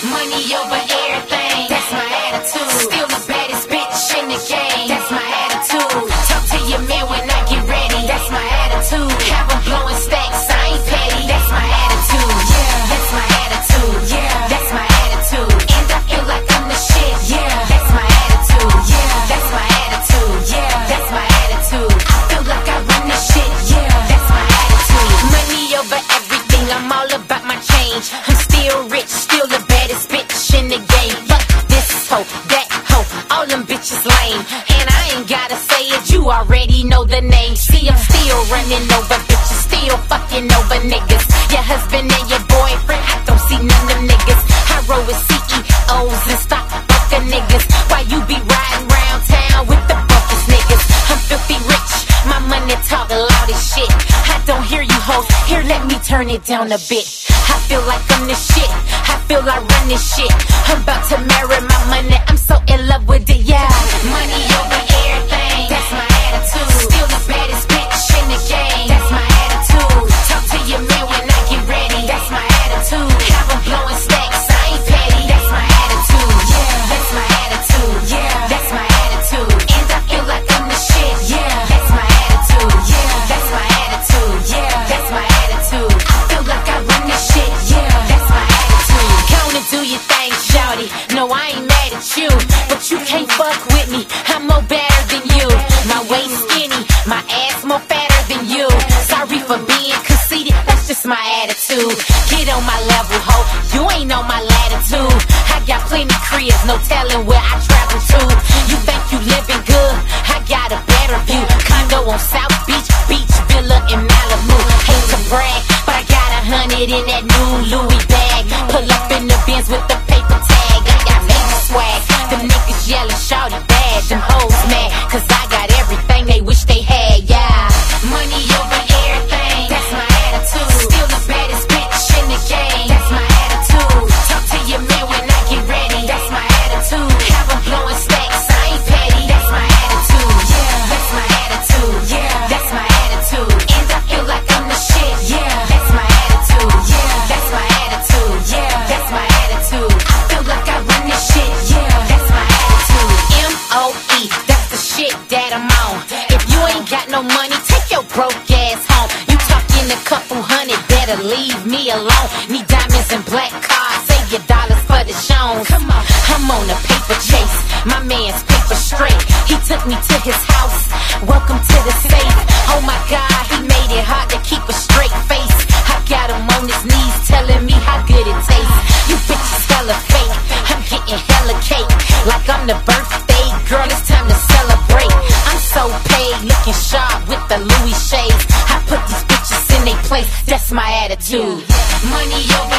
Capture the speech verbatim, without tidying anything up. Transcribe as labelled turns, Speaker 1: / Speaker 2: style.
Speaker 1: Money over everything, that's my attitude. Still the baddest bitch in the game, that's my attitude. Talk to your man when I get ready, that's my attitude. Have them blowing stacks, I ain't petty, that's my attitude. Yeah, that's my attitude. Yeah, that's my attitude. And I feel like I'm the shit. Yeah, that's my attitude. Yeah, that's my attitude. Yeah, that's my attitude. I feel like I run this shit. Yeah, that's my attitude. Money over everything, I'm all about my change. I'm still rich, still the baddest bitch in the game. Fuck this hoe, that hoe, all them bitches lame. And I ain't gotta say it, you already know the name. See, I'm still running over bitches, still fucking over niggas. Your husband and your boyfriend, I don't see none of them niggas. I roll with C E Os and stock fucking niggas. Why you be riding round town with the fuckest niggas? I'm filthy rich, my money talk loud as shit. I don't hear you hoes, here let me turn it down a bit. I feel like I'm the shit, I feel I run this shit. I'm about to marry my money, I'm so in love with it, yeah. Money over everything, that's my attitude. Still the baddest bitch in the game, that's my attitude. Talk to your man when I get ready, that's my attitude. Have them blowing stacks, I ain't petty, that's my attitude. Yeah, that's my attitude. Yeah, that's my attitude. And I feel like I'm the shit. Yeah, that's my attitude. Yeah, that's my attitude. Yeah, that's my attitude. I feel like I run this shit. Yeah, that's my attitude. Go on and do your thing, shawty. No, I ain't mad at you, but you can't fuck with me. I'm more better than you. My waist skinny, my ass more fatter than you. Sorry for being conceited, that's just my attitude. Get on my level, ho, you ain't on my latitude. I got plenty cribs, no telling where I travel to. You think you living good, I got a better view. Condo on South Beach, beach villa in Malibu. Hate to brag, but I got a hundred in that new Louis bag. Pull up in the Benz with the paper tag, I got major swag. Them niggas yelling, shawty bad, them hoes mad, cause I got everything they wish they had, yeah. Money over everything, that's my attitude. Still the baddest bitch in the game, that's my attitude. Talk to your man when I get ready, that's my attitude. Have them blowing stacks, I ain't petty, that's my attitude. Yeah, that's my attitude. Yeah, that's my attitude. And I feel like I'm the shit. Yeah, that's my attitude. Yeah, that's my attitude. Yeah, that's my attitude. I feel like I run this shit. Yeah, that's my attitude. M O E, that's the shit that I'm on. If you ain't got no money, take your broke ass home. You talking a couple hundred, better leave me alone. Need diamonds and black cars, save your dollars for the shows. Come on, I'm on a paper chase, my man's paper straight. He took me to his house, welcome to the safe. Oh my God, he made it hard to keep a straight face. I got him on his knees telling me how good it tastes. You bitches hella fake, I'm getting hella cake. Like I'm the birthday girl, it's time to celebrate. I'm so paid, looking sharp with the Louis shades. I put these bitches in their place, that's my attitude. Money over